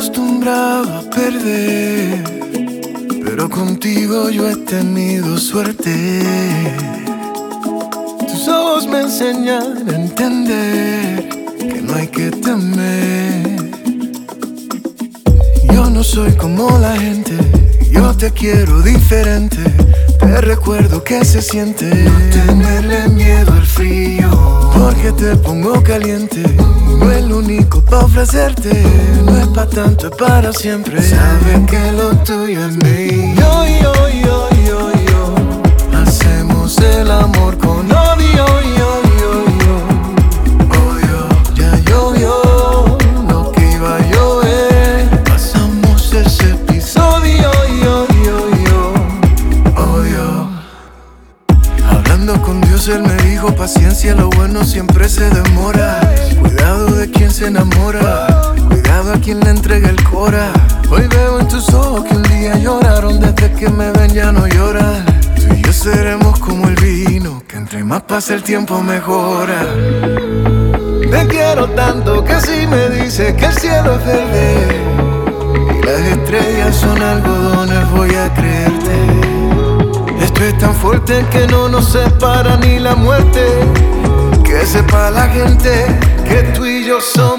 acostumbrado a perder, pero contigo yo he tenido suerte. Tus ojos me enseñan a entender que no hay que temer. Yo no soy como la gente, yo te quiero diferente. Te recuerdo que se siente no tenerle miedo al frío, porque te pongo caliente. No es lo único pa' ofrecerte, no es pa' tanto, es para siempre. Sabes que lo tuyo es mío. Yo. Hacemos el amor con odio, ya llovió lo que iba a llover. Pasamos ese episodio, Hablando con Dios, Él me dijo paciencia, lo bueno siempre se demora. Cuidado de quien se enamora, cuidado a quien le entrega el cora. Hoy veo en tus ojos que un día lloraron, desde que me ven ya no lloran. Tú y yo seremos como el vino, que entre más pasa el tiempo mejora. Te quiero tanto que si me dices que el cielo es verde y las estrellas son algodones, voy a creerte. Esto es tan fuerte que no nos separa ni la muerte. Que sepa la gente que tú y yo somos